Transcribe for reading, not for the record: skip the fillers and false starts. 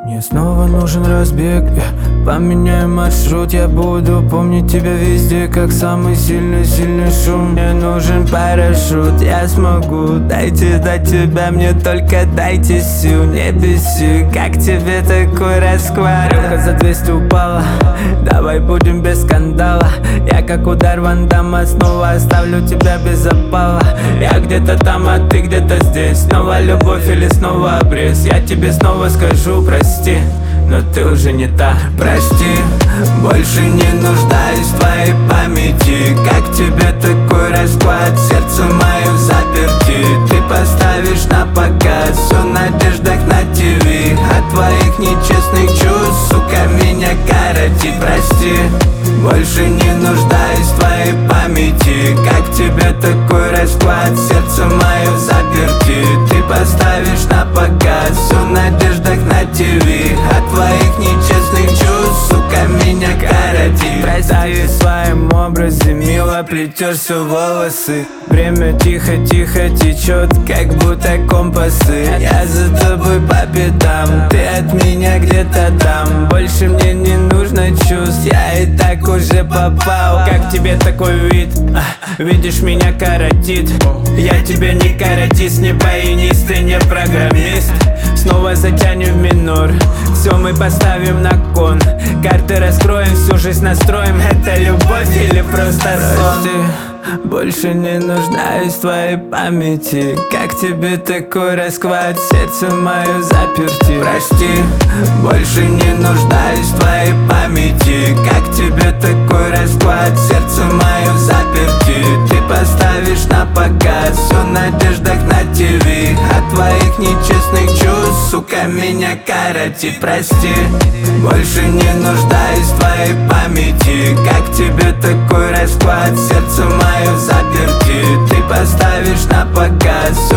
Мне снова нужен разбег, поменяй маршрут. Я буду помнить тебя везде, как самый сильный шум. Мне нужен парашют, я смогу дойти до тебя. Мне только дайте сил, не беси. Как тебе такой расклад? Рюмка за 200 упала, давай будем без скандала. Я как удар Ван Дамма, снова оставлю тебя без запала. Я где-то там, а ты где-то здесь. Снова любовь или снова обрез. Я тебе снова скажу прости, но ты уже не та. Прости, больше не нуждаюсь в твоей памяти. Как тебе такой расклад? Сердце мое в заперти. Ты поставишь на показ все в надеждах на ТВ. От твоих нечестных чувств, сука, меня коротит. Прости, больше не нуждаюсь в твоей памяти. Как тебе такой расклад? Сердце мое в заперти. Ты поставишь на показ все в надеждах на ТВ. От твоих нечестных чувств, сука, меня коротит. Прости, в своем образе мило плетешь все волосы. Время тихо-тихо течет, как будто компасы. Я за тобой по пятам, ты от меня где-то там. Больше мне не нужно чувств, я и так уже попал. Как тебе такой вид? Видишь, меня коротит. Я тебе не каратист, не баянист и не программист. Снова затянем в минор, все мы поставим на кон. Карты раскроем, всю жизнь настроим. Это любовь или просто сон? Больше не нуждаюсь в твоей памяти. Как тебе такой расклад? Сердце мое заперти. Прости, больше не нуждаюсь в твоей памяти. Как тебе такой расклад? Сердце мое заперти. Ты поставишь на показ все в надеждах на ТВ. От твоих нечестных чувств, сука, меня коротит. Прости, больше не нуждаюсь в твоей памяти. Как тебе такой расклад? Сердце мое в заперти. Ты поставишь на показ